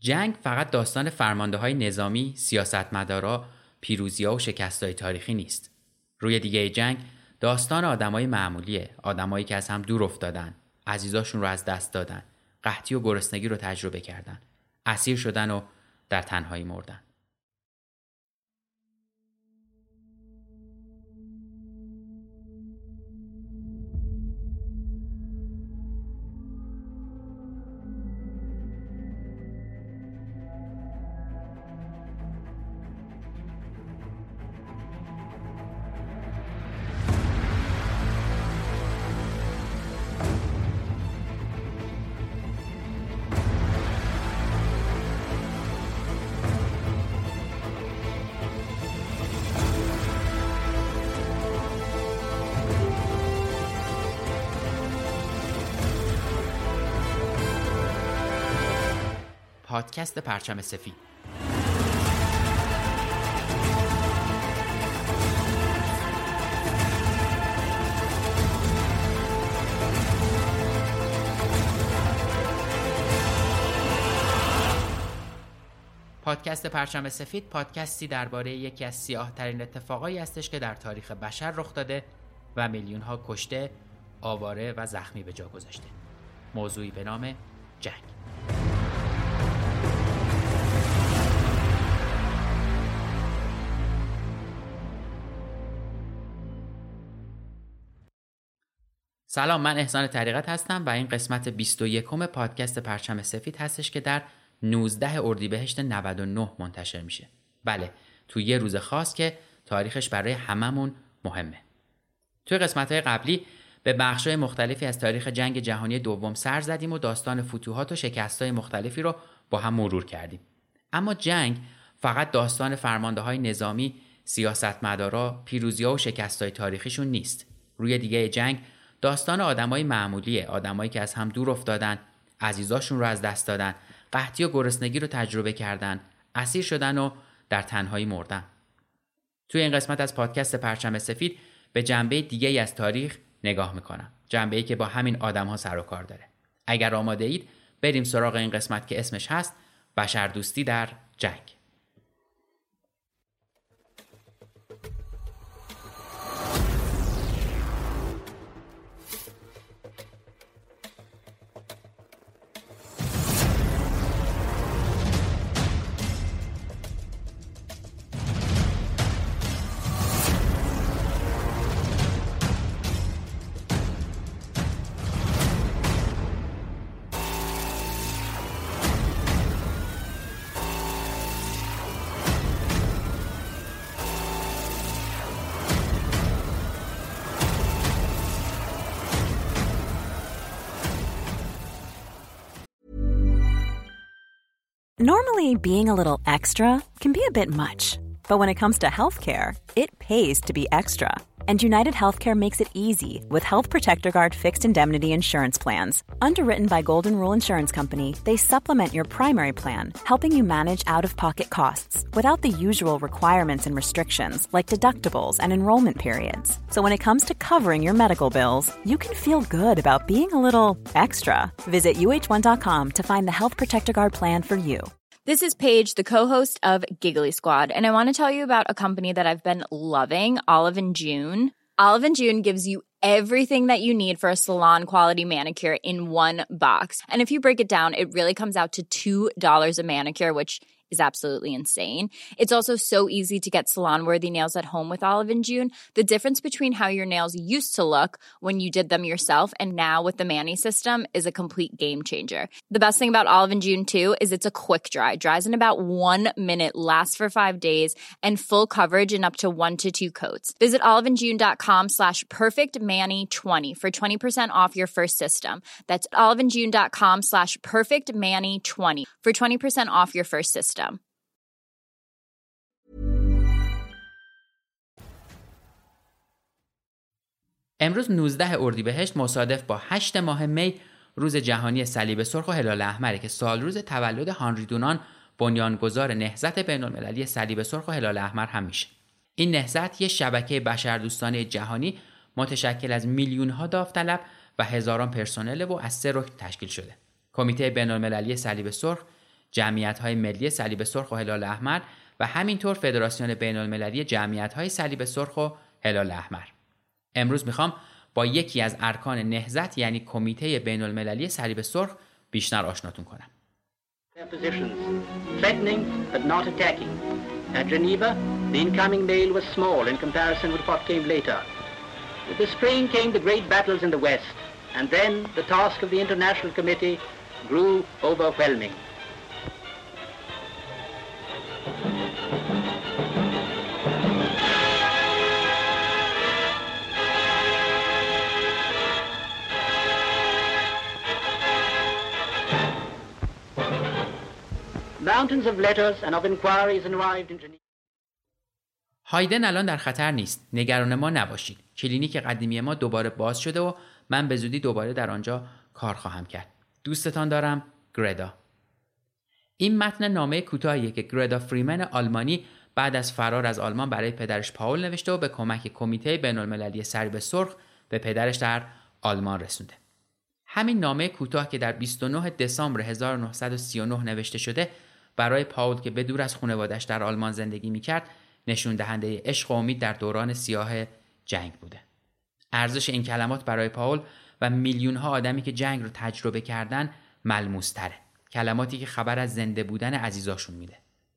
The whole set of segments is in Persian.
جنگ فقط داستان فرمانده‌های نظامی، سیاستمدارا، پیروزی‌ها و شکست‌های تاریخی نیست. روی دیگه جنگ داستان آدمای معمولیه، آدمایی که از هم دور افتادن، عزیزاشون رو از دست دادن، قحطی و گرسنگی رو تجربه کردن، اسیر شدن و در تنهایی مردن. پادکست پرچم سفید. پادکست پرچم سفید پادکستی درباره یکی از سیاه‌ترین اتفاقایی هستش که در تاریخ بشر رخ داده و میلیون‌ها کشته، آواره و زخمی به جا گذاشته. موضوعی به نام جنگ. سلام، من احسان طریقت هستم و این قسمت 21 پادکست پرچم سفید هستش که در 19 اردیبهشت 99 منتشر میشه. بله، تو یه روز خاص که تاریخش برای هممون مهمه. توی قسمت‌های قبلی به بخش‌های مختلفی از تاریخ جنگ جهانی دوم سر زدیم و داستان فتوحات و شکست‌های مختلفی رو با هم مرور کردیم. اما جنگ فقط داستان فرمانده‌های نظامی، سیاستمدارا، پیروزی‌ها و شکست‌های تاریخیشون نیست. روی دیگه جنگ داستان آدمای معمولیه، آدمایی که از هم دور افتادن، عزیزاشون رو از دست دادن، قحطی و گرسنگی رو تجربه کردن، اسیر شدن و در تنهایی مردن. توی این قسمت از پادکست پرچم سفید به جنبه دیگه‌ای از تاریخ نگاه میکنم. جنبه‌ای که با همین آدم‌ها سر و کار داره. اگر آماده اید بریم سراغ این قسمت که اسمش هست بشردوستی در جنگ. Normally, being a little extra can be a bit much, but when it comes to healthcare, it pays to be extra. And United Healthcare makes it easy with Health Protector Guard fixed indemnity insurance plans. Underwritten by Golden Rule Insurance Company, they supplement your primary plan, helping you manage out-of-pocket costs without the usual requirements and restrictions like deductibles and enrollment periods. So when it comes to covering your medical bills, you can feel good about being a little extra. Visit uh1.com to find the Health Protector Guard plan for you. This is Paige, the co-host of Giggly Squad, and I want to tell you about a company that I've been loving, Olive & June. Olive & June gives you everything that you need for a salon-quality manicure in one box. And if you break it down, it really comes out to $2 a manicure, which is absolutely insane. It's also so easy to get salon-worthy nails at home with Olive & June. The difference between how your nails used to look when you did them yourself and now with the Mani system is a complete game changer. The best thing about Olive & June too is it's a quick dry. Dries in about 1 minute, lasts for 5 days, and full coverage in up to 1 to 2 coats. Visit oliveandjune.com/perfectmanny20 for 20% off your first system. That's oliveandjune.com/perfectmanny20 for 20% off your first system. امروز 19 اردیبهشت مصادف با 8 ماه می روز جهانی صلیب سرخ و هلال احمره که سالروز تولد هانری دونان بنیانگذار نهضت بین‌المللی صلیب سرخ و هلال احمر هم میشه. این نهضت یه شبکه بشردوستانه جهانی متشکل از میلیون‌ها داوطلب و هزاران پرسنل و از 3 رکن تشکیل شده. کمیته بین‌المللی صلیب سرخ جمعیت‌های ملی صلیب سرخ و هلال احمر و همینطور فدراسیون بین‌المللی جمعیت‌های صلیب سرخ و هلال احمر. امروز میخوام با یکی از ارکان نهضت یعنی کمیته بین‌المللی صلیب سرخ بیشتر آشناتون کنم. At Geneva, the incoming mail was small in comparison with what came later. With the spring came the great battles in the West, and then the task of the International Committee grew overwhelming. Mountains of letters and of inquiries arrived in Geneva. هایدن الان در خطر نیست. نگران ما نباشید. کلینیک قدیمی ما دوباره باز شده و من به زودی دوباره در آنجا کار خواهم کرد. دوستتان دارم، گردا. این متن نامه کوتاهیه که گردا فریمن آلمانی بعد از فرار از آلمان برای پدرش پاول نوشته و به کمک کمیته بین‌المللی صلیب سرخ به پدرش در آلمان رسونده. همین نامه کوتاه که در 29 دسامبر 1939 نوشته شده برای پاول که به دور از خانواده‌اش در آلمان زندگی می‌کرد نشون دهنده عشق و امید در دوران سیاه جنگ بوده. ارزش این کلمات برای پاول و میلیون‌ها آدمی که جنگ رو تجربه کردن ملموس‌تره. کلماتی که خبر از زنده بودن عزیزاشون میده.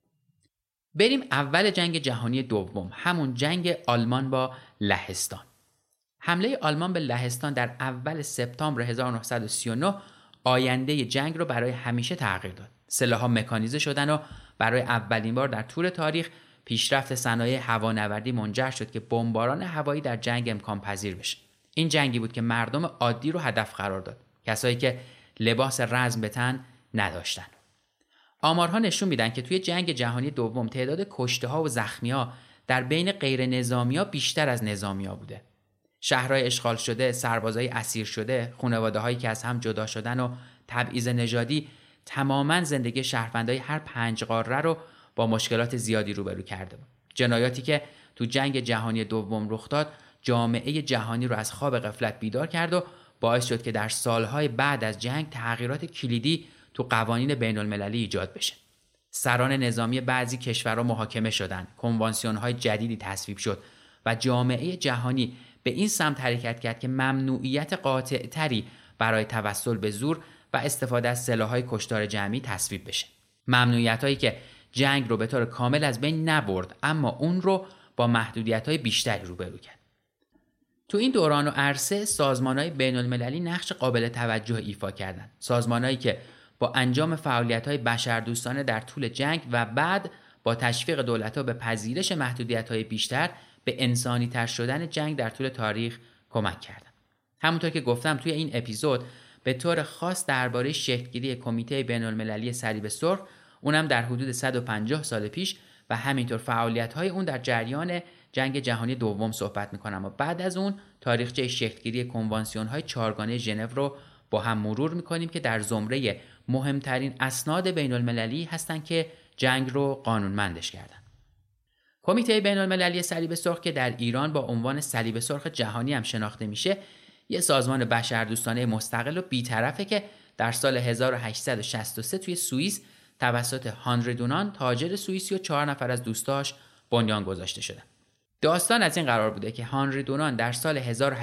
بریم اول جنگ جهانی دوم، همون جنگ آلمان با لهستان. حمله آلمان به لهستان در اول سپتامبر 1939 آینده جنگ رو برای همیشه تغییر داد. سلاح‌ها مکانیزه شدن و برای اولین بار در طول تاریخ پیشرفت صنایع هوانوردی منجر شد که بمباران هوایی در جنگ امکان پذیر بشه. این جنگی بود که مردم عادی رو هدف قرار داد، کسایی که لباس رزم به تن نداشتن. آمارها نشون میدن که توی جنگ جهانی دوم تعداد کشته‌ها و زخمی‌ها در بین غیر نظامی‌ها بیشتر از نظامی‌ها بوده. شهرهای اشغال شده، سربازای اسیر شده، خانواده‌هایی که از هم جدا شدن و تبعیض نژادی تماماً زندگی شهروندای هر 5 قاره رو با مشکلات زیادی روبرو کرده بود. جنایاتی که تو جنگ جهانی دوم رخ داد، جامعه جهانی رو از خواب غفلت بیدار کرد و باعث شد که در سالهای بعد از جنگ تغییرات کلیدی تو قوانین بین‌المللی ایجاد بشه. سران نظامی بعضی کشورها محاکمه شدند، کنوانسیون‌های جدیدی تصویب شد و جامعه جهانی به این سمت حرکت کرد که ممنوعیت قاطع‌تری برای توسل به زور و استفاده از سلاح‌های کشتار جمعی تصویب بشه. ممنوعیت‌هایی که جنگ رو به طور کامل از بین نبرد، اما اون رو با محدودیت‌های بیشتری روبرو کرد. تو این دوران و عرصه سازمان‌های بین‌المللی نقش قابل توجه ایفا کردند. سازمان‌هایی که با انجام فعالیت‌های بشردوستانه در طول جنگ و بعد با تشویق دولت‌ها به پذیرش محدودیت‌های بیشتر به انسانی‌تر شدن جنگ در طول تاریخ کمک کردند. همونطور که گفتم توی این اپیزود به طور خاص درباره شکل‌گیری کمیته بین‌المللی صلیب سرخ، اونم در حدود 150 سال پیش و همینطور فعالیت‌های اون در جریان جنگ جهانی دوم صحبت می‌کنم و بعد از اون تاریخچه شکل‌گیری کنوانسیون‌های 4گانه ژنو رو با هم مرور می‌کنیم که در زمره مهمترین اسناد بین‌المللی هستن که جنگ رو قانونمندش کردن. کمیته بین‌المللی صلیب سرخ که در ایران با عنوان صلیب سرخ جهانی هم شناخته میشه، یه سازمان بشردوستانه مستقل و بی‌طرفه که در سال 1863 توی سوئیس توسط هانری دونان، تاجر سوئیسی و 4 نفر از دوستاش بنیان گذاشته شده. داستان از این قرار بوده که هانری دونان در سال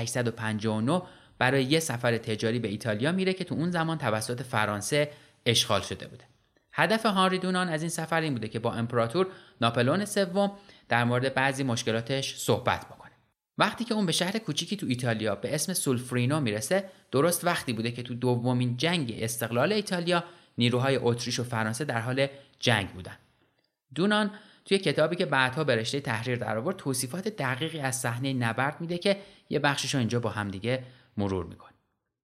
1859 برای یه سفر تجاری به ایتالیا میره که تو اون زمان توسط فرانسه اشغال شده بوده. هدف هانری دونان از این سفر این بوده که با امپراتور ناپلئون سوم در مورد بعضی مشکلاتش صحبت بکنه. وقتی که اون به شهر کوچیکی تو ایتالیا به اسم سولفرینو میرسه، درست وقتی بوده که تو دومین جنگ استقلال ایتالیا نیروهای اتریش و فرانسه در حال جنگ بودن. دونان توی کتابی که بعدها به رشته تحریر درآورد توصیفات دقیقی از صحنه نبرد میده که یه بخشش رو اینجا با هم دیگه مرور میکنه.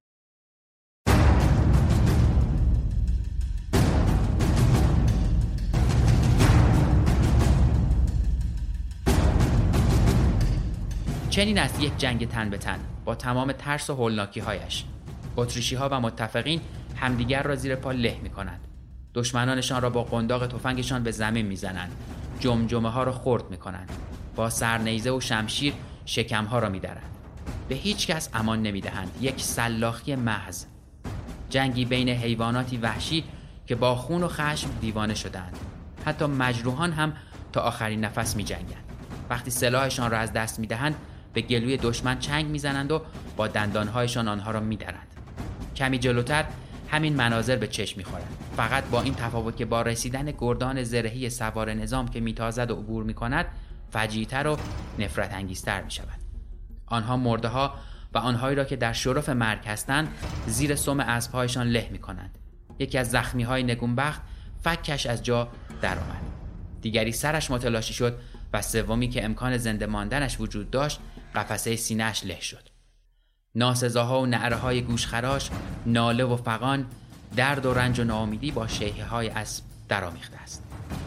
چنین است یک جنگ تن به تن با تمام ترس و هولناکی‌هایش. اتریشی‌ها و متفقین همدیگر را زیر پا له می‌کنند. دشمنانشان را با قنداق تفنگشان به زمین می‌زنند. جمجمه‌ها را خرد می‌کنند. با سرنیزه و شمشیر شکم‌ها را می‌درند. به هیچ کس امان نمی‌دهند. یک سلاخی محض. جنگی بین حیواناتی وحشی که با خون و خشم دیوانه شدند. حتی مجروحان هم تا آخرین نفس می‌جنگند. وقتی سلاحشان را از دست می‌دهند به گلوی دشمن چنگ می‌زنند و با دندان‌هایشان آنها را می‌درند. کمی جلوتر همین مناظر به چشم می‌خورند، فقط با این تفاوت که با رسیدن گردان زرهی سوار نظام که میتازد و عبور می‌کند فجیع‌تر و نفرت انگیزتر می‌شود. آنها مرده‌ها و آنهایی را که در شرف مرگ هستند زیر سم اسب‌هایشان له می‌کنند. یکی از زخمی‌های نگونبخت فکش از جا درآمد. دیگری سرش متلاشی شد و سومی که امکان زنده ماندنش وجود داشت قفسه سینه‌اش له شد. ناسزاها و نعره‌های گوشخراش، ناله و فغان، درد و رنج و ناامیدی با شیهه‌های اسب درآمیخته است.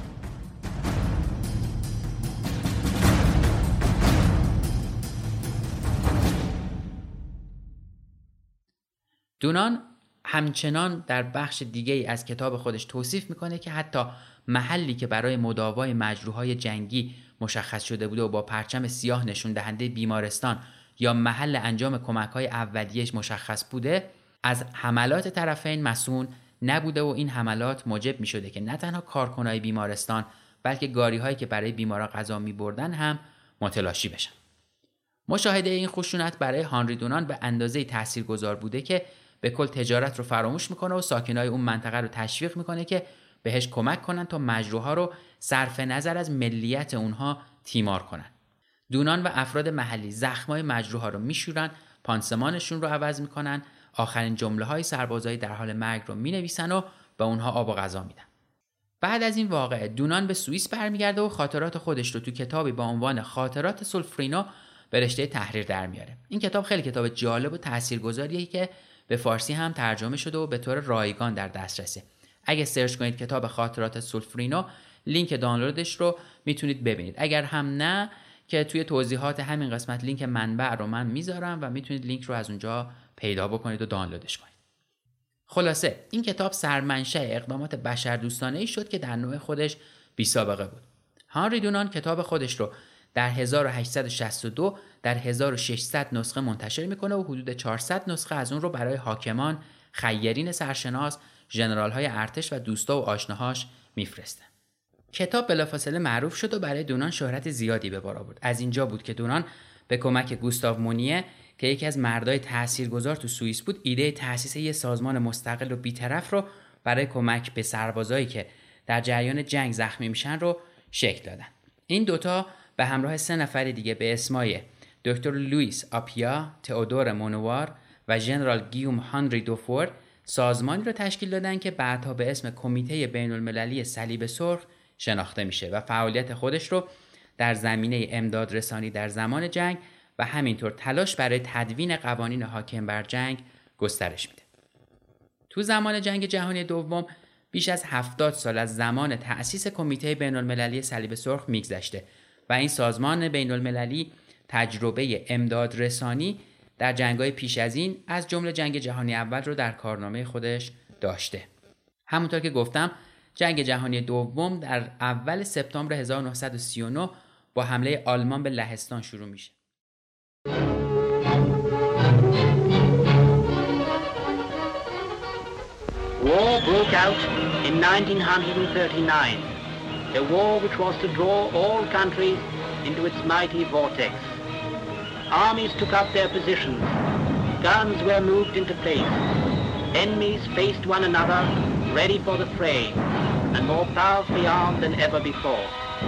دونان همچنان در بخش دیگه‌ای از کتاب خودش توصیف میکنه که حتی محلی که برای مداوای مجروحای جنگی مشخص شده بوده و با پرچم سیاه نشون دهنده بیمارستان یا محل انجام کمک‌های اولیه‌اش مشخص بوده، از حملات طرفین مسئول نبوده و این حملات موجب می‌شده که نه تنها کارکنای بیمارستان بلکه گاری‌هایی که برای بیمارا غذا می‌بردن هم متلاشی بشن. مشاهده این خشونت برای هانری دونان به اندازه‌ای تاثیرگذار بوده که به کل تجارت رو فراموش میکنه و ساکنای اون منطقه رو تشویق میکنه که بهش کمک کنن تا مجروحا رو صرف نظر از ملیت اونها تیمار کنن. دونان و افراد محلی زخمای مجروحا رو میشورن، پانسمانشون رو عوض میکنن، آخرین جمله‌های سربازای در حال مرگ رو مینویسن و به اونها آب و غذا میدن. بعد از این واقعه دونان به سوئیس برمیگرده و خاطرات خودش رو تو کتابی با عنوان خاطرات سولفرینو به رشته تحریر در میاره. این کتاب خیلی کتاب جالب و تاثیرگذاریه که به فارسی هم ترجمه شده و به طور رایگان در دسترسه. اگه سرچ کنید کتاب خاطرات سولفرینو، لینک دانلودش رو میتونید ببینید. اگر هم نه که توی توضیحات همین قسمت لینک منبع رو من میذارم و میتونید لینک رو از اونجا پیدا بکنید و دانلودش کنید. خلاصه این کتاب سرمنشأ اقدامات بشردوستانه‌ای شد که در نوع خودش بی سابقه بود. هانری دونان کتاب خودش رو در 1862 در 1600 نسخه منتشر میکنه و حدود 400 نسخه از اون رو برای حاکمان، خیرین سرشناس، ژنرال‌های ارتش و دوستا و آشناهاش میفرسته. کتاب بلافاصله معروف شد و برای دونان شهرت زیادی به بار آورد. از اینجا بود که دونان به کمک گوستاو مونیه که یکی از مردای تاثیرگذار تو سوئیس بود، ایده تأسیس یک سازمان مستقل و بی‌طرف رو برای کمک به سربازایی که در جریان جنگ زخمی میشن رو شکل دادن. این دوتا به همراه 3 نفر دیگه به اسمای دکتر لوئیس آپیا، تئودور مونوار و ژنرال گیوم هانری دوفور سازمانی رو تشکیل دادن که بعدها به اسم کمیته بین‌المللی صلیب سرخ شناخته میشه و فعالیت خودش رو در زمینه امداد رسانی در زمان جنگ و همینطور تلاش برای تدوین قوانین حاکم بر جنگ گسترش میده. تو زمان جنگ جهانی دوم بیش از 70 سال از زمان تأسیس کمیته بین‌المللی صلیب سرخ میگذشته و این سازمان بین‌المللی تجربه امداد رسانی در جنگ‌های پیش از این از جمله جنگ جهانی اول رو در کارنامه خودش داشته. همونطور که گفتم جنگ جهانی دوم در اول سپتامبر 1939 با حمله آلمان به لهستان شروع میشه. War broke out in 1939, a war which was to draw all countries into its mighty vortex. Armies took up their positions, guns were moved into place, enemies faced one another, ready for the fray, and more powerfully armed than ever before.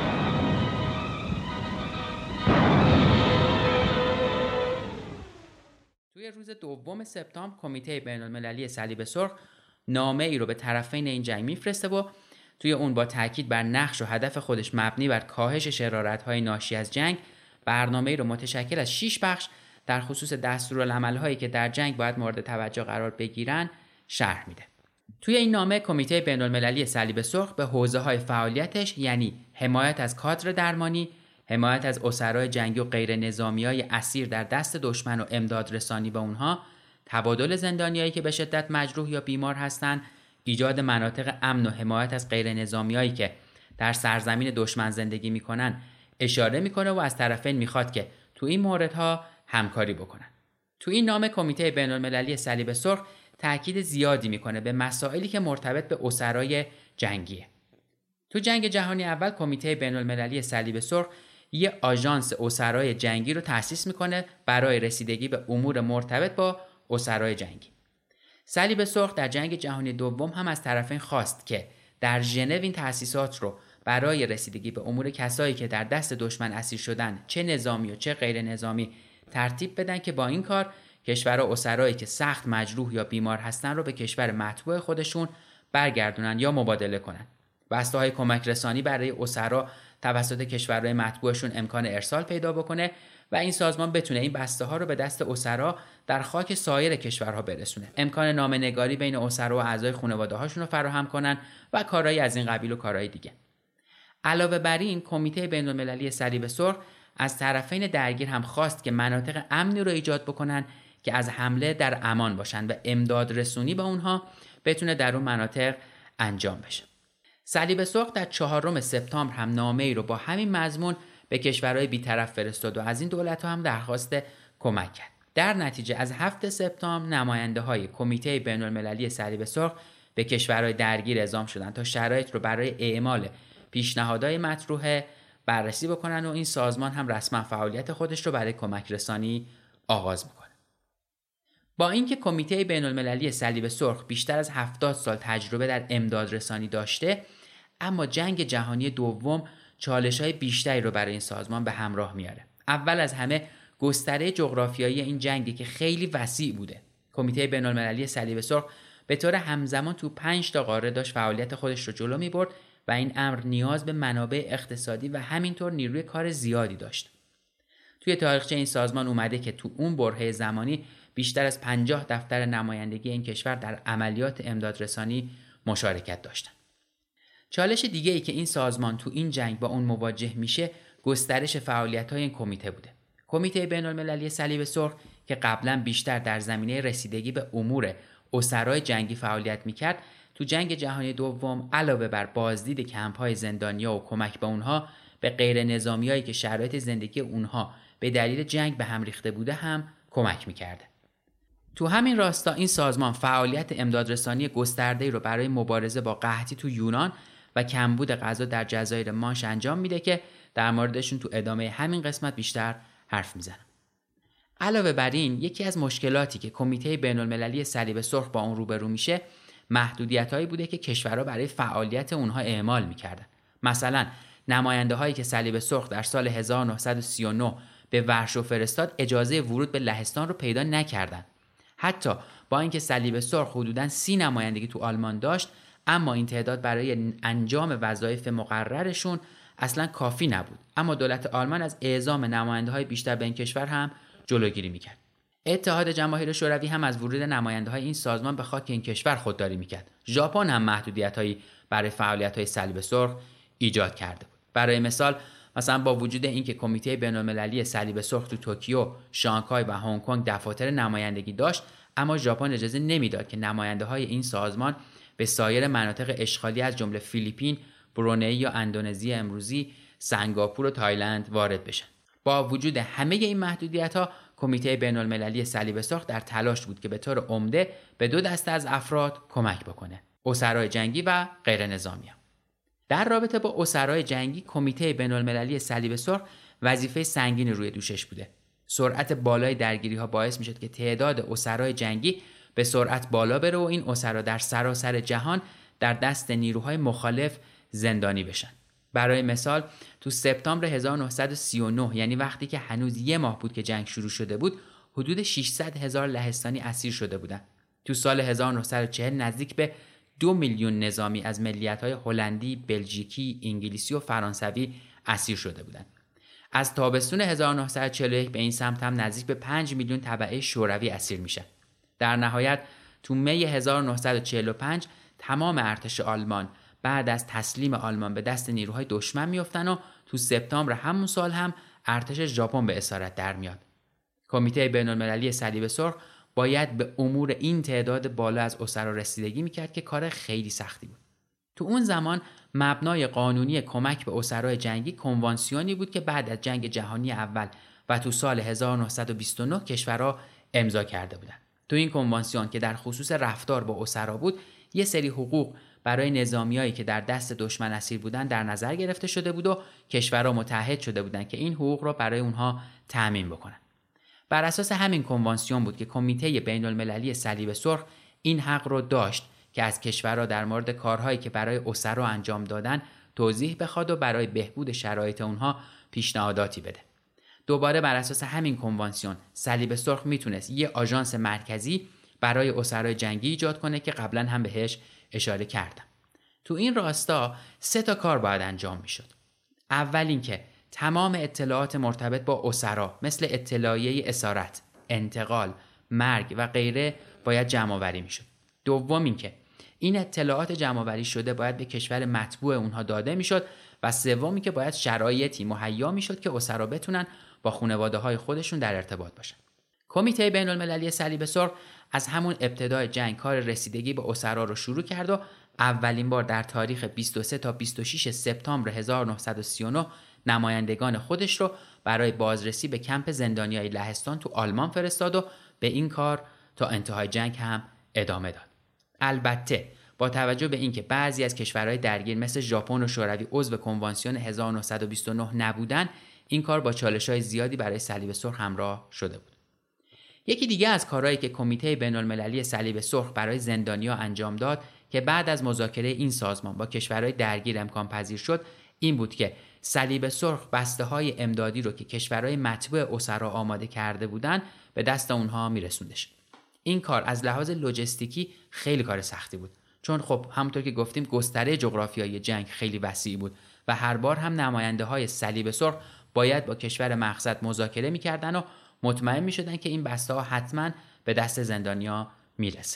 توی روز 2 سپتامبر کمیته بین‌المللی صلیب سرخ نامه ای رو به طرفین این جنگ میفرسته و توی اون با تاکید بر نقش و هدف خودش مبنی بر کاهش شرارت‌های ناشی از جنگ برنامه ای رو متشکل از 6 بخش در خصوص دستورالعمل‌هایی که در جنگ باید مورد توجه قرار بگیرن شرح میده. توی این نامه کمیته بین‌المللی صلیب سرخ به حوزه‌های فعالیتش یعنی حمایت از کادر درمانی، حمایت از اسرای جنگی و غیر نظامیای اسیر در دست دشمن و امداد رسانی به اونها، تبادل زندانیایی که به شدت مجروح یا بیمار هستند، ایجاد مناطق امن و حمایت از غیر نظامیایی که در سرزمین دشمن زندگی میکنن اشاره میکنه و از طرفین میخواد که تو این موردها همکاری بکنن. تو این نامه کمیته بین‌المللی صلیب سرخ تأکید زیادی میکنه به مسائلی که مرتبط به اسرای جنگیه. تو جنگ جهانی اول کمیته بین‌المللی صلیب سرخ یه آژانس اسرای جنگی رو تأسیس میکنه برای رسیدگی به امور مرتبط با اسرای جنگی. صلیب سرخ در جنگ جهانی دوم هم از طرفین خواست که در ژنو این تأسیسات رو برای رسیدگی به امور کسایی که در دست دشمن اسیر شدن، چه نظامی و چه غیر نظامی، ترتیب بدن که با این کار کشورها اسرایی که سخت مجروح یا بیمار هستن رو به کشور متبوع خودشون برگردونن یا مبادله کنن. بسته‌های کمک رسانی برای اسرا توسط کشورهای متبوعشون امکان ارسال پیدا بکنه و این سازمان بتونه این بسته‌ها رو به دست اسرا در خاک سایر کشورها برسونه. امکان نامه‌نگاری بین اسرا و اعضای خانواده‌هاشون رو فراهم کنن و کارهایی از این قبیل و کارهای دیگه. علاوه بر این کمیته بین‌المللی صلیب سرخ از طرفین درگیر هم خواست که مناطق امنی رو ایجاد بکنن که از حمله در امان باشن و امداد رسونی به اونها بتونه در اون مناطق انجام بشه. صلیب سرخ در 4 سپتامبر هم نامه‌ای رو با همین مضمون به کشورهای بی‌طرف فرستاد و از این دولت‌ها هم درخواست کمک کرد. در نتیجه از 7 سپتامبر نماینده‌های کمیته بین‌المللی صلیب سرخ به کشورهای درگیر اعزام شدند تا شرایط رو برای اعمال پیشنهادهای مطروحه بررسی بکنن و این سازمان هم رسما فعالیت خودش رو برای کمک رسانی آغاز میکنه. با اینکه کمیته بین‌المللی صلیب سرخ بیشتر از 70 سال تجربه در امداد رسانی داشته، اما جنگ جهانی دوم چالش‌های بیشتری رو برای این سازمان به همراه میاره. اول از همه گستره جغرافیایی این جنگی که خیلی وسیع بوده. کمیته بین‌المللی صلیب سرخ به طور همزمان تو 5 تا قاره داشت فعالیت خودش رو جلو میبرد و این امر نیاز به منابع اقتصادی و همینطور نیروی کار زیادی داشت. توی تاریخچه این سازمان اومده که تو اون برهه زمانی بیشتر از 50 دفتر نمایندگی این کشور در عملیات امدادرسانی مشارکت داشتن. چالش دیگه‌ای که این سازمان تو این جنگ با اون مواجه میشه گسترش فعالیت‌های این کمیته بوده. کمیته بین‌المللی صلیب سرخ که قبلا بیشتر در زمینه رسیدگی به امور اسرای جنگی فعالیت میکرد، تو جنگ جهانی دوم علاوه بر بازدید کمپ‌های زندانیا و کمک به اونها به غیر نظامیایی که شرایط زندگی اونها به دلیل جنگ به هم ریخته بوده هم کمک میکرده. تو همین راستا این سازمان فعالیت امدادرسانی گسترده‌ای رو برای مبارزه با قحطی تو یونان و کمبود غذا در جزایر مانش انجام میده که در موردشون تو ادامه همین قسمت بیشتر حرف میزنم. علاوه بر این یکی از مشکلاتی که کمیته بین‌المللی صلیب سرخ با اون روبرو میشه محدودیت‌هایی بوده که کشورها برای فعالیت اونها اعمال میکردن. مثلا نماینده‌هایی که صلیب سرخ در سال 1939 به ورشو فرستاد اجازه ورود به لهستان رو پیدا نکردن. حتی با اینکه صلیب سرخ حدوداً 30 نمایندگی تو آلمان داشت، اما این تعداد برای انجام وظایف مقررشون اصلا کافی نبود. اما دولت آلمان از اعزام نماینده‌های بیشتر به این کشور هم جلوگیری میکرد. اتحاد جماهیر شوروی هم از ورود نماینده‌های این سازمان به خاک این کشور خودداری میکرد. ژاپن هم محدودیت‌هایی برای فعالیت‌های صلیب سرخ ایجاد کرده بود. برای مثلا با وجود اینکه کمیته بین‌المللی صلیب سرخ تو توکیو، شانگهای و هنگ کنگ دفاتر نمایندگی داشت، اما ژاپن اجازه نمیداد که نماینده‌های این سازمان به سایر مناطق اشغالی از جمله فیلیپین، برونئی یا اندونزی امروزی، سنگاپور و تایلند وارد بشن. با وجود همه این محدودیت‌ها، کمیته بین‌المللی صلیب سرخ در تلاش بود که به طور عمده به 2 دسته از افراد کمک بکنه: اسرای جنگی و غیر نظامیان. در رابطه با اسرای جنگی، کمیته بین‌المللی صلیب سرخ وظیفه سنگینی روی دوشش بوده. سرعت بالای درگیری‌ها باعث می‌شد که تعداد اسرای جنگی به سرعت بالا بره و این اسرا در سراسر جهان در دست نیروهای مخالف زندانی بشن. برای مثال تو سپتامبر 1939، یعنی وقتی که هنوز 1 ماه بود که جنگ شروع شده بود، حدود 600,000 لهستانی اسیر شده بودند. تو سال 1940 نزدیک به 2 میلیون نظامی از ملیت‌های هلندی، بلژیکی، انگلیسی و فرانسوی اسیر شده بودند. از تابستون 1941 به این سمت هم نزدیک به 5 میلیون تبعه شوروی اسیر میشه. در نهایت تو می 1945 تمام ارتش آلمان بعد از تسلیم آلمان به دست نیروهای دشمن میافتن و تو سپتامبر همون سال هم ارتش ژاپن به اسارت در میاد. کمیته بین‌المللی صلیب سرخ باید به امور این تعداد بالا از اسرا رسیدگی میکرد که کار خیلی سختی بود. تو اون زمان مبنای قانونی کمک به اسرای جنگی کنوانسیونی بود که بعد از جنگ جهانی اول و تو سال 1929 کشورها امضا کرده بودند. تو این کنوانسیون که در خصوص رفتار با اسرا بود، یه سری حقوق برای نظامیایی که در دست دشمن اسیر بودن در نظر گرفته شده بود و کشورها متحد شده بودند که این حقوق را برای اونها تأمین بکنن. بر اساس همین کنوانسیون بود که کمیته بین‌المللی صلیب سرخ این حق رو داشت که از کشورها در مورد کارهایی که برای اسرا انجام دادن توضیح بخواد و برای بهبود شرایط اونها پیشنهاداتی بده. دوباره بر اساس همین کنوانسیون صلیب سرخ میتونست یه آژانس مرکزی برای اسرای جنگی ایجاد کنه که قبلا هم بهش اشاره کردم. تو این راستا 3 کار باید انجام میشد. اول اینکه تمام اطلاعات مرتبط با اسرا مثل اطلاعیه اسارت، انتقال، مرگ و غیره باید جمع آوری میشد. دوم اینکه این اطلاعات جمع آوری شده باید به کشور مطبوع اونها داده میشد و سومی که باید شرایطی مهیا میشد که اسرا بتونن با خانواده‌های خودشون در ارتباط باشن. کمیته بین‌المللی صلیب سرخ از همون ابتدای جنگ کار رسیدگی به اسرا رو شروع کرد و اولین بار در تاریخ 23 تا 26 سپتامبر 1939 نمایندگان خودش رو برای بازرسی به کمپ زندانیای لهستان تو آلمان فرستاد و به این کار تا انتهای جنگ هم ادامه داد. البته با توجه به اینکه بعضی از کشورهای درگیر مثل ژاپن و شوروی عضو کنوانسیون 1929 نبودن، این کار با چالش‌های زیادی برای صلیب سرخ همراه شده بود. یکی دیگه از کارهایی که کمیته بین‌المللی صلیب سرخ برای زندانیا انجام داد که بعد از مذاکره این سازمان با کشورهای درگیر امکان پذیر شد، این بود که صلیب سرخ بسته‌های امدادی رو که کشورهای مطبوع اسرا آماده کرده بودن به دست اونها میرسوندش. این کار از لحاظ لوجستیکی خیلی کار سختی بود، چون خب همونطور که گفتیم گستره جغرافیایی جنگ خیلی وسیع بود و هر بار هم نماینده‌های صلیب سرخ باید با کشور مقصد مذاکره می‌کردن و مطمئن می‌شدن که این بسته‌ها حتماً به دست زندانیا میرسه.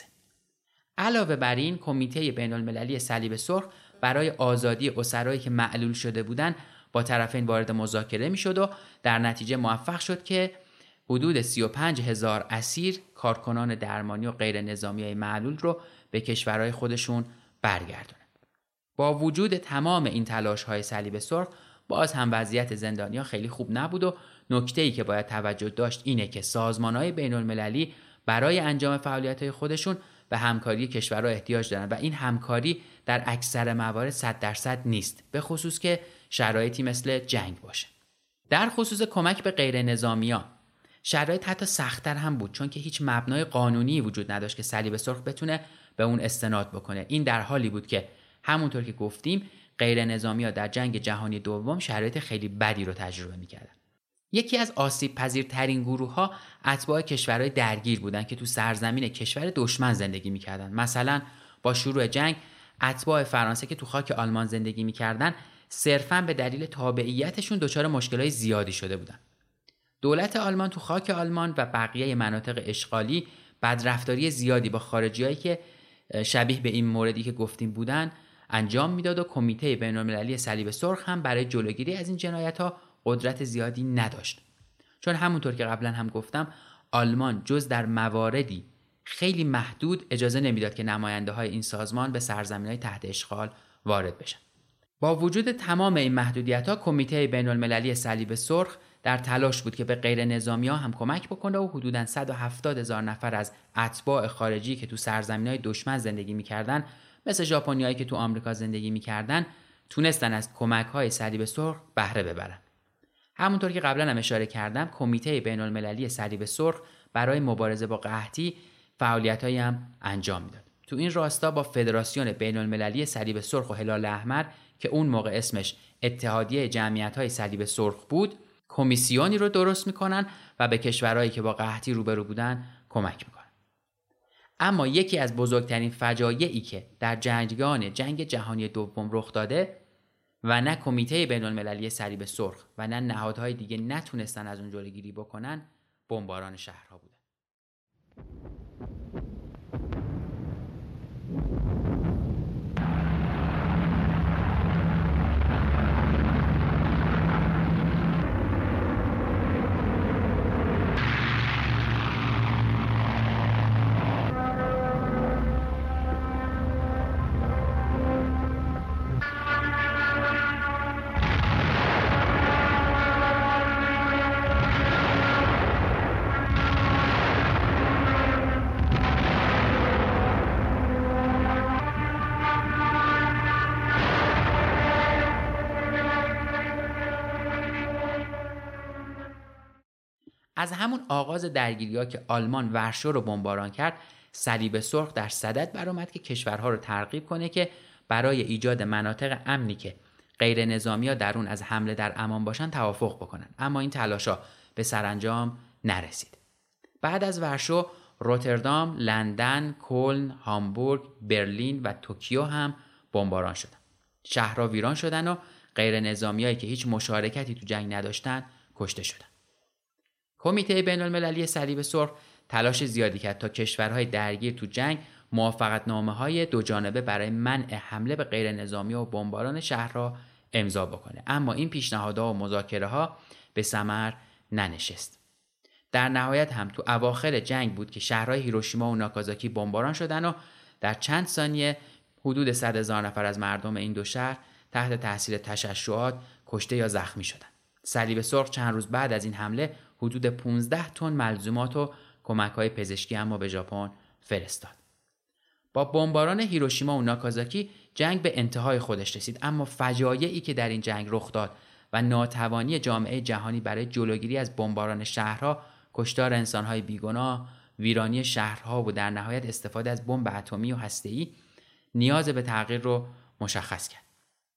علاوه بر این، کمیته بین‌المللی صلیب سرخ برای آزادی اسرایی که معلول شده بودند با طرفین وارد مذاکره می‌شد و در نتیجه موفق شد که حدود 35,000 اسیر، کارکنان درمانی و غیر نظامیای معلول رو به کشورهای خودشون برگردونه. با وجود تمام این تلاش‌های صلیب سرخ، باز هم وضعیت زندانیا خیلی خوب نبود و نکته‌ای که باید توجه داشت اینه که سازمان‌های بین‌المللی برای انجام فعالیت‌های خودشون به همکاری کشورها احتیاج دارن و این همکاری در اکثر موارد 100% نیست، به خصوص که شرایطی مثل جنگ باشه. در خصوص کمک به غیر نظامیان شرایط حتی سخت‌تر هم بود، چون که هیچ مبنای قانونی وجود نداشت که صلیب سرخ بتونه به اون استناد بکنه. این در حالی بود که همونطور که گفتیم غیر نظامی‌ها در جنگ جهانی دوم شرایط خیلی بدی رو تجربه می‌کردن. یکی از آسیب پذیرترین گروه‌ها اتباع کشورهای درگیر بودن که تو سرزمین کشور دشمن زندگی می‌کردن. مثلا با شروع جنگ اتباع فرانسه که تو خاک آلمان زندگی می‌کردن صرفاً به دلیل تابعیتشون دچار مشکلات زیادی شده بودن. دولت آلمان تو خاک آلمان و بقیه مناطق اشغالی بدرفتاری زیادی با خارجیایی که شبیه به این موردی که گفتیم بودن انجام میداد و کمیته بین‌المللی صلیب سرخ هم برای جلوگیری از این جنایت‌ها قدرت زیادی نداشت، چون همونطور که قبلا هم گفتم آلمان جز در مواردی خیلی محدود اجازه نمیداد که نماینده‌های این سازمان به سرزمین‌های تحت اشغال وارد بشن. با وجود تمام این محدودیت‌ها کمیته بین‌المللی صلیب سرخ در تلاش بود که به غیر نظامی‌ها هم کمک بکنه و حدوداً 170,000 نفر از اتباع خارجی که تو سرزمین‌های دشمن زندگی می‌کردن، مثل ژاپنیایی که تو آمریکا زندگی می‌کردن، تونستن از کمک‌های صلیب سرخ بهره ببرن. همونطور که قبلا هم اشاره کردم، کمیته بین‌المللی صلیب سرخ برای مبارزه با قحطی فعالیت‌هایی هم انجام میداد. تو این راستا با فدراسیون بین‌المللی صلیب سرخ و هلال احمر که اون موقع اسمش اتحادیه جمعیت‌های صلیب سرخ بود، کمیسیونی رو درست میکنن و به کشورهایی که با قحطی روبرو بودن کمک میکنن. اما یکی از بزرگترین فجایعی که در جنگ جهانی دوم رخ داده و نه کمیته بین‌المللی صلیب سرخ و نه نهادهای دیگه نتونستن از اون جلوگیری بکنن، بمباران شهرها بوده. از همون آغاز درگیری‌ها که آلمان ورشو رو بمباران کرد، صلیب سرخ در صدد برآمد که کشورها رو ترغیب کنه که برای ایجاد مناطق امنی که غیر نظامی‌ها در اون از حمله در امان باشن توافق بکنن، اما این تلاش‌ها به سرانجام نرسید. بعد از ورشو، روتردام، لندن، کلن، هامبورگ، برلین و توکیو هم بمباران شدن. شهرها ویران شدن و غیر نظامیایی که هیچ مشارکتی تو جنگ نداشتن کشته شدن. کمیته بین‌المللی صلیب سرخ تلاش زیادی کرد تا کشورهای درگیر تو جنگ موافقتنامه‌های دو جانبه برای منع حمله به غیر نظامی‌ها و بمباران شهرها امضا بکنه، اما این پیشنهادها و مذاکره‌ها به ثمر ننشست. در نهایت هم تو اواخر جنگ بود که شهرهای هیروشیما و ناکازاکی بمباران شدن و در چند ثانیه حدود 100,000 نفر از مردم این دو شهر تحت تاثیر تشعشعات کشته یا زخمی شدند. صلیب سرخ چند روز بعد از این حمله حدود 15 تن ملزومات و کمک‌های پزشکی اما به ژاپن فرستاد. با بمباران هیروشیما و ناکازاکی جنگ به انتهای خودش رسید، اما فجایعی که در این جنگ رخ داد و ناتوانی جامعه جهانی برای جلوگیری از بمباران شهرها، کشتار انسان‌های بیگناه، ویرانی شهرها و در نهایت استفاده از بمب اتمی و هسته‌ای نیاز به تغییر رو مشخص کرد.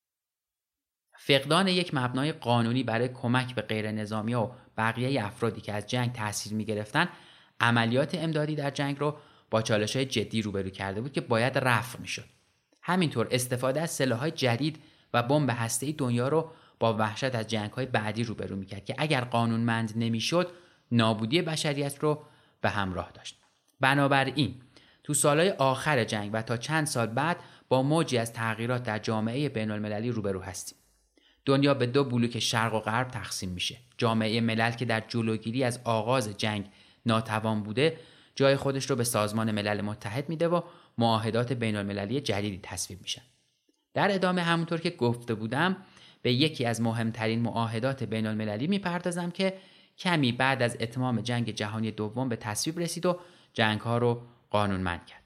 فقدان یک مبنای قانونی برای کمک به غیر نظامی‌ها و بقیه افرادی که از جنگ تأثیر می‌گرفتن، عملیات امدادی در جنگ رو با چالش‌های جدی روبرو کرده بود که باید رفع می‌شد. همینطور استفاده از سلاح‌های جدید و بمب هسته‌ای دنیا رو با وحشت از جنگ‌های بعدی روبرو می‌کرد که اگر قانونمند نمی‌شد، نابودی بشریت رو به همراه داشت. بنابراین تو سالهای آخر جنگ و تا چند سال بعد با موجی از تغییرات در جامعه بین‌المللی روبرو هستیم. دنیا به دو بلوک شرق و غرب تقسیم میشه. جامعه ملل که در جلوگیری از آغاز جنگ ناتوان بوده، جای خودش رو به سازمان ملل متحد میده و معاهدات بین‌المللی جدیدی تصویب میشن. در ادامه همونطور که گفته بودم به یکی از مهمترین معاهدات بین‌المللی میپردازم که کمی بعد از اتمام جنگ جهانی دوم به تصویب رسید و جنگ‌ها رو قانونمند کرد.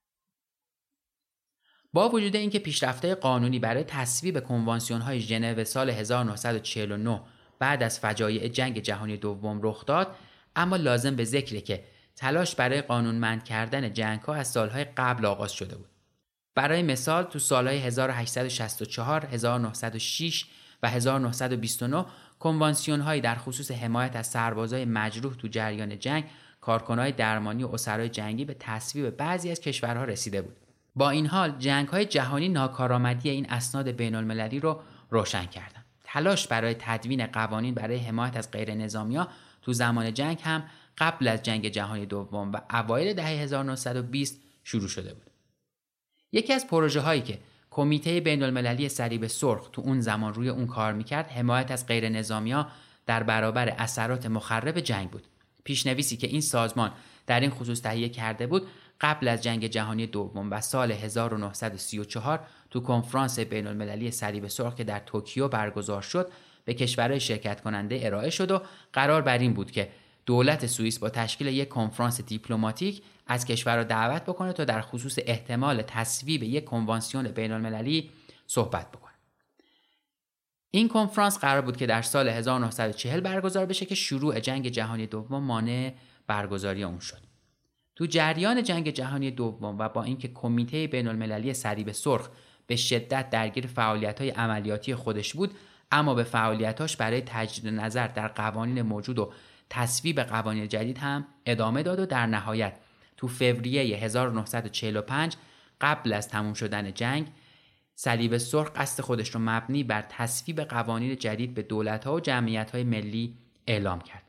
با وجود اینکه پیشرفت‌های قانونی برای تصویب کنوانسیون‌های ژنو سال 1949 بعد از فجایع جنگ جهانی دوم رخ داد، اما لازم به ذکره که تلاش برای قانونمند کردن جنگ‌ها از سالهای قبل آغاز شده بود. برای مثال تو سالهای 1864، 1906 و 1929 کنوانسیون‌هایی در خصوص حمایت از سربازای مجروح تو جریان جنگ، کارکنای درمانی و اسرای جنگی به تصویب بعضی از کشورها رسیده بود. با این حال جنگ‌های جهانی ناکارآمدی این اسناد بین‌المللی رو روشن کردند. تلاش برای تدوین قوانین برای حمایت از غیر نظامی‌ها تو زمان جنگ هم قبل از جنگ جهانی دوم و اوایل دهه 1920 شروع شده بود. یکی از پروژه‌هایی که کمیته بین‌المللی صلیب سرخ تو اون زمان روی اون کار می‌کرد، حمایت از غیر نظامی‌ها در برابر اثرات مخرب جنگ بود. پیشنویسی که این سازمان در این خصوص تهیه کرده بود، قبل از جنگ جهانی دوم و سال 1934 تو کنفرانس بین‌المللی صلیب سرخ که در توکیو برگزار شد به کشورهای شرکت کننده ارائه شد و قرار بر این بود که دولت سوئیس با تشکیل یک کنفرانس دیپلماتیک از کشورها دعوت بکنه تا در خصوص احتمال تصویب یک کنوانسیون بین‌المللی صحبت بکنه. این کنفرانس قرار بود که در سال 1940 برگزار بشه که شروع جنگ جهانی دوم مانع برگزاری اون شد. تو جریان جنگ جهانی دوم و با اینکه کمیته بین‌المللی صلیب سرخ به شدت درگیر فعالیت‌های عملیاتی خودش بود، اما به فعالیتاش برای تجدید نظر در قوانین موجود و تصویب قوانین جدید هم ادامه داد و در نهایت تو فوریه 1945 قبل از تموم شدن جنگ، صلیب سرخ قصد خودش رو مبنی بر تصویب قوانین جدید به دولت‌ها و جمعیت‌های ملی اعلام کرد.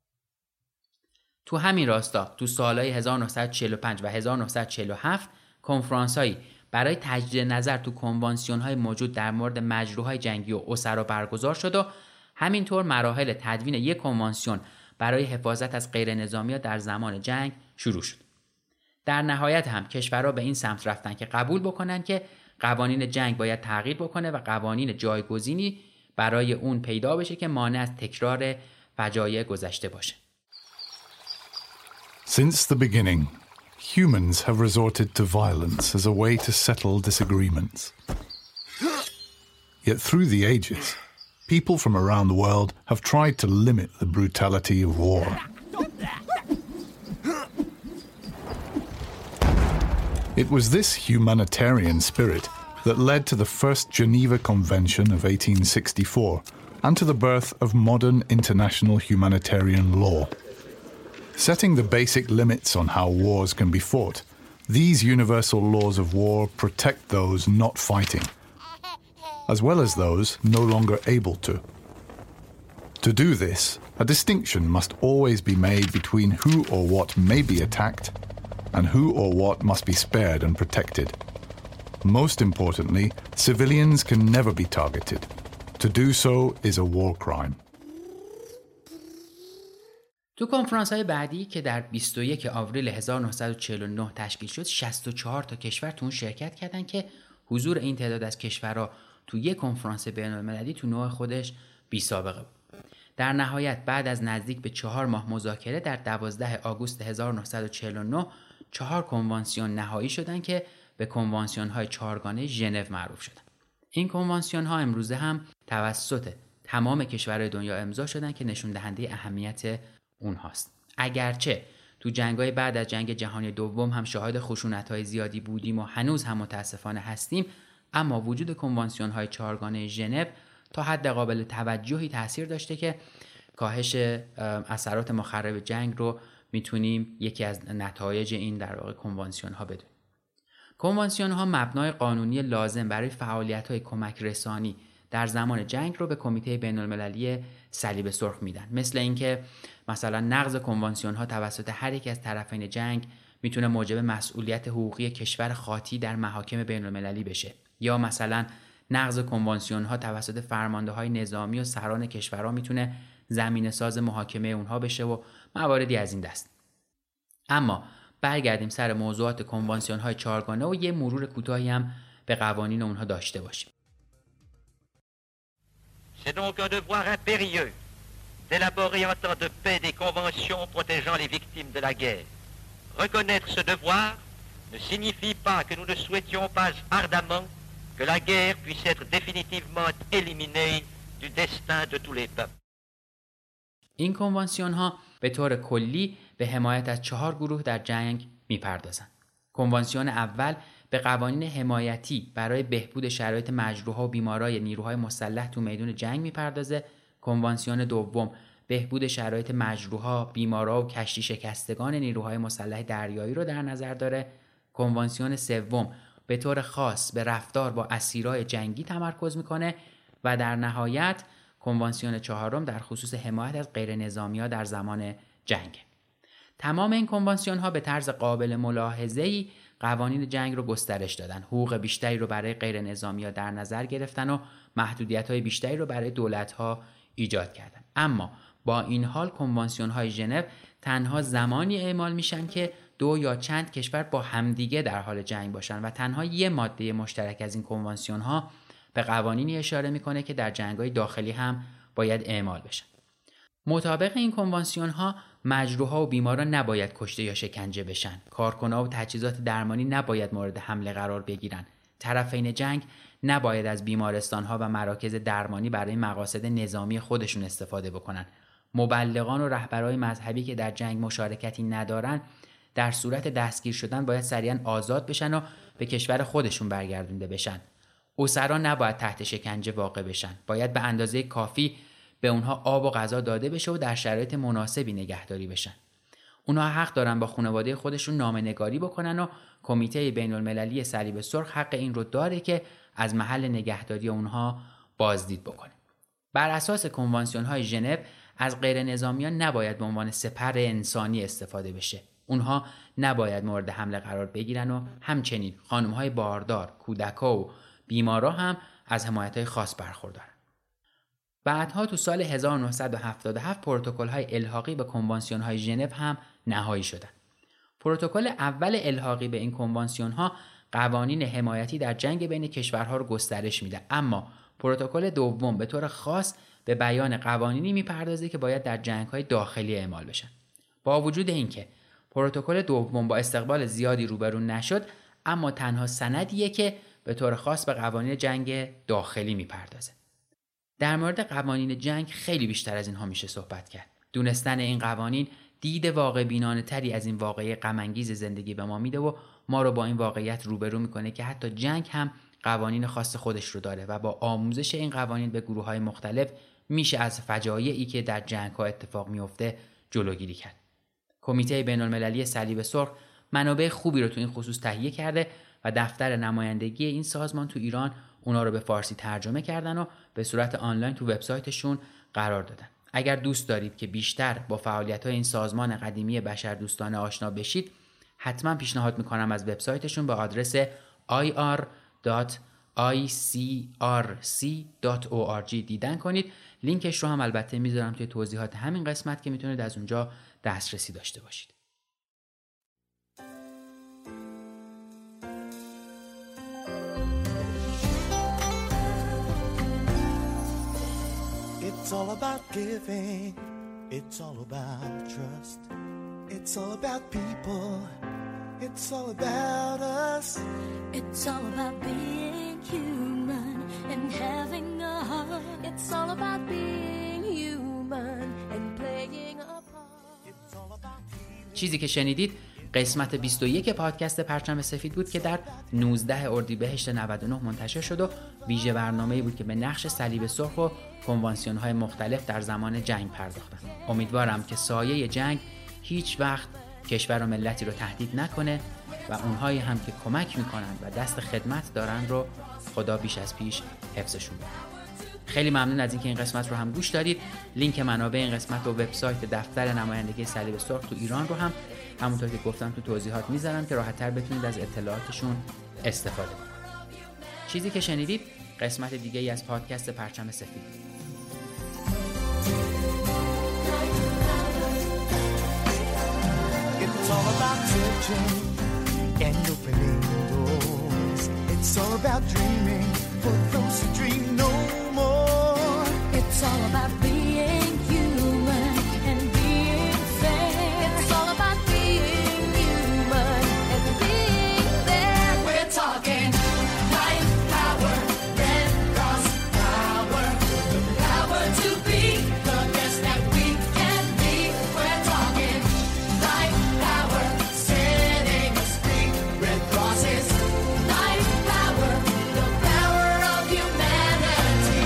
تو همین راستا تو سالهای 1945 و 1947 کنفرانس‌هایی برای تجدید نظر تو کنوانسیون‌های موجود در مورد مجروح‌های جنگی و اسرا برگزار شد و همینطور مراحل تدوین یک کنوانسیون برای حفاظت از غیر نظامی‌ها در زمان جنگ شروع شد. در نهایت هم کشورها به این سمت رفتن که قبول بکنن که قوانین جنگ باید تغییر بکنه و قوانین جایگزینی برای اون پیدا بشه که مانع از تکرار فجایع گذشته باشه. Since the beginning, humans have resorted to violence as a way to settle disagreements. Yet through the ages, people from around the world have tried to limit the brutality of war. It was this humanitarian spirit that led to the First Geneva Convention of 1864 and to the birth of modern international humanitarian law. Setting the basic limits on how wars can be fought, these universal laws of war protect those not fighting, as well as those no longer able to. To do this, a distinction must always be made between who or what may be attacked and who or what must be spared and protected. Most importantly, civilians can never be targeted. To do so is a war crime. تو کنفرانس‌های بعدی که در 21 آوریل 1949 تشکیل شد 64 تا کشور تو اون شرکت کردن که حضور این تعداد از کشورها تو یک کنفرانس بین‌المللی تو نوع خودش بی سابقه بود. در نهایت بعد از نزدیک به 4 ماه مذاکره در 12 آگوست 1949 4 کنوانسیون نهایی شدن که به کنوانسیون‌های چهارگانه ژنو معروف شدن. این کنوانسیون‌ها امروزه هم توسط تمام کشورهای دنیا امضا شدن که نشون دهنده اهمیت اونهاست. اگرچه تو جنگ‌های بعد از جنگ جهانی دوم هم شاهد خشونت‌های زیادی بودیم و هنوز هم متاسفانه هستیم، اما وجود کنوانسیون‌های چهارگانه ژنو تا حد قابل توجهی تاثیر داشته که کاهش اثرات مخرب جنگ رو میتونیم یکی از نتایج این در واقع کنوانسیون‌ها بدونیم. کنوانسیون‌ها مبنای قانونی لازم برای فعالیت‌های کمک رسانی در زمان جنگ رو به کمیته بین‌المللی صلیب سرخ میدن. مثل اینکه مثلا نقض کنوانسیون‌ها توسط هر یک از طرفین جنگ میتونه موجب مسئولیت حقوقی کشور خاطی در محاکم بین‌المللی بشه، یا مثلا نقض کنوانسیون‌ها توسط فرمانده‌های نظامی و سران کشورها میتونه زمینه‌ساز محاکمه اونها بشه و مواردی از این دست. اما برگردیم سر موضوعات کنوانسیون‌های چهارگانه و یه مرور کوتاهی هم به قوانین اونها داشته باشیم. C'est donc un devoir impérieux d'élaborer en temps de paix des conventions protégeant les victimes de la guerre. Reconnaître ce devoir ne signifie pas que nous ne souhaitions pas ardemment que la guerre puisse être définitivement éliminée du destin de tous les peuples. این کنوانسیون ها به طور کلی به حمایت از 4 گروه در جنگ میپردازند. کنوانسیون اول به قوانین حمایتی برای بهبود شرایط مجروحا و بیمارای نیروهای مسلح تو میدان جنگ میپردازه. کنوانسیون دوم بهبود شرایط مجروحا، بیمارا و کشتی شکستگان نیروهای مسلح دریایی رو در نظر داره. کنوانسیون سوم به طور خاص به رفتار با اسیرای جنگی تمرکز میکنه و در نهایت کنوانسیون چهارم در خصوص حمایت از غیر نظامی‌ها در زمان جنگ. تمام این کنوانسیون ها به طرز قابل ملاحظه‌ای قوانین جنگ رو گسترش دادن، حقوق بیشتری رو برای غیر نظامی‌ها در نظر گرفتن و محدودیت‌های بیشتری رو برای دولت‌ها ایجاد کردن. اما با این حال کنوانسیون‌های ژنو تنها زمانی اعمال میشن که 2 یا چند کشور با همدیگه در حال جنگ باشن و تنها یه ماده مشترک از این کنوانسیون‌ها به قوانینی اشاره میکنه که در جنگ‌های داخلی هم باید اعمال بشن. مطابق این کنوانسیون‌ها مجروحا و بیماران نباید کشته یا شکنجه بشن. کارکنان و تجهیزات درمانی نباید مورد حمله قرار بگیرن. طرفین جنگ نباید از بیمارستان‌ها و مراکز درمانی برای مقاصد نظامی خودشون استفاده بکنن. مبلغان و رهبرای مذهبی که در جنگ مشارکتی ندارن در صورت دستگیر شدن باید سریعاً آزاد بشن و به کشور خودشون برگردونده بشن. اسرا نباید تحت شکنجه واقع بشن. باید به اندازه کافی به اونها آب و غذا داده بشه و در شرایط مناسبی نگهداری بشن. اونها حق دارن با خانواده خودشون نامه‌نگاری بکنن و کمیته بین‌المللی صلیب سرخ حق این رو داره که از محل نگهداری اونها بازدید بکنه. بر اساس کنوانسیون‌های ژنو از غیر نظامیان نباید به عنوان سپر انسانی استفاده بشه. اونها نباید مورد حمله قرار بگیرن و همچنین خانم‌های باردار، کودک‌ها و بیمارا هم از حمایت‌های خاص برخوردارن. بعدها تو سال 1977 پروتکل‌های الحاقی به کنوانسیون‌های ژنو هم نهایی شدند. پروتکل اول الحاقی به این کنوانسیون‌ها قوانین حمایتی در جنگ بین کشورها رو گسترش میده، اما پروتکل دوم به طور خاص به بیان قوانینی میپردازه که باید در جنگ‌های داخلی اعمال بشن. با وجود اینکه پروتکل دوم با استقبال زیادی روبرو نشد، اما تنها سندیه که به طور خاص به قوانین جنگ داخلی میپردازه. در مورد قوانین جنگ خیلی بیشتر از اینها میشه صحبت کرد. دونستن این قوانین دید واقع بینانه تری از این واقعه غم انگیز زندگی به ما میده و ما رو با این واقعیت روبرو میکنه که حتی جنگ هم قوانین خاص خودش رو داره و با آموزش این قوانین به گروه‌های مختلف میشه از فجایعی که در جنگ‌ها اتفاق میفته جلوگیری کرد. کمیته بین‌المللی صلیب سرخ منابع خوبی رو تو این خصوص تهیه کرده و دفتر نمایندگی این سازمان تو ایران اونا رو به فارسی ترجمه کردن و به صورت آنلاین تو وبسایتشون قرار دادن. اگر دوست دارید که بیشتر با فعالیت‌های این سازمان قدیمی بشردوستانه آشنا بشید، حتما پیشنهاد میکنم از وبسایتشون به آدرس ir.icrc.org دیدن کنید. لینکش رو هم البته میذارم توی توضیحات همین قسمت که میتونید از اونجا دسترسی داشته باشید. It's all about giving, it's all about trust, it's all about people, it's all about us. It's all about being human and having a heart. It's all about being human and playing a part. It's all about healing. چیزی که شنیدید قسمت 21 پادکست پرچم سفید بود که در 19 اردیبهشت 99 منتشر شد و ویژه برنامه‌ای بود که به نقش صلیب سرخ و کنوانسیون‌های مختلف در زمان جنگ پرداختن. امیدوارم که سایه جنگ هیچ وقت کشور و ملتی رو تهدید نکنه و اونهایی هم که کمک میکنن و دست خدمت دارن رو خدا بیش از پیش حفظشون بده. خیلی ممنون از اینکه این قسمت رو هم گوش دادید. لینک منابع این قسمت و وبسایت دفتر نمایندگی صلیب سرخ تو ایران رو هم همونطور که گفتم تو توضیحات میذارم که راحت‌تر بتونید از اطلاعاتشون استفاده کنید. چیزی که شنیدید قسمت دیگه‌ای از پادکست پرچم سفید. It's all about searching and opening doors. It's all about dreaming for those who dream no more. It's all about being human and being fair. It's all about being human and being there. We're talking life power, Red Cross power, the power to be the best that we can be. We're talking life power, setting us free. Red Cross is life power, the power of humanity.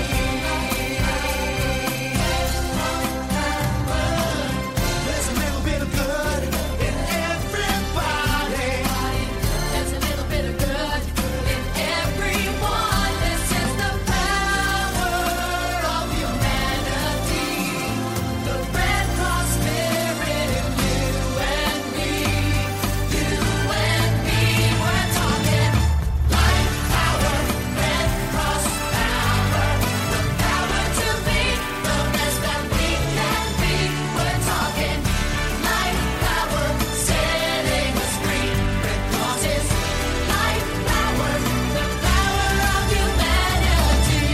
There's a little bit of good in everybody. There's a little bit of good in everyone. This is the power of humanity. The Red Cross spirit in you and me. You and me. We're talking life power, Red Cross power. The power to be the best that we can be. We're talking life power, setting us free. Red Cross is life power, the power of humanity.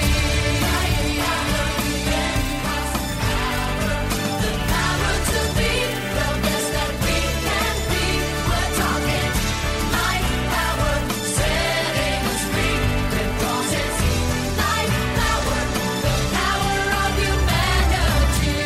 Red Cross power, the power to be the best that we can be. We're talking life power, setting us free. Red Cross is life power, the power of humanity.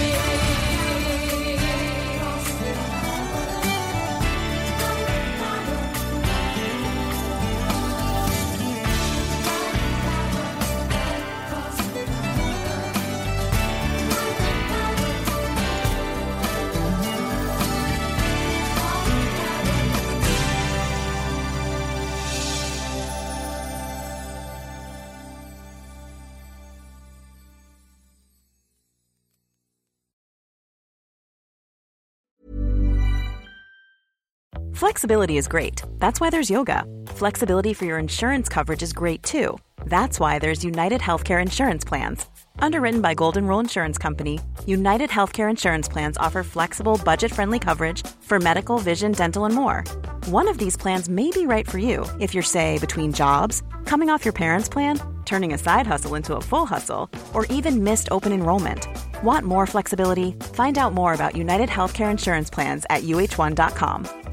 Flexibility is great. That's why there's yoga. Flexibility for your insurance coverage is great too. That's why there's United Healthcare Insurance Plans. Underwritten by Golden Rule Insurance Company, United Healthcare Insurance Plans offer flexible, budget-friendly coverage for medical, vision, dental, and more. One of these plans may be right for you if you're, say, between jobs, coming off your parents' plan, turning a side hustle into a full hustle, or even missed open enrollment. Want more flexibility? Find out more about United Healthcare Insurance Plans at uh1.com.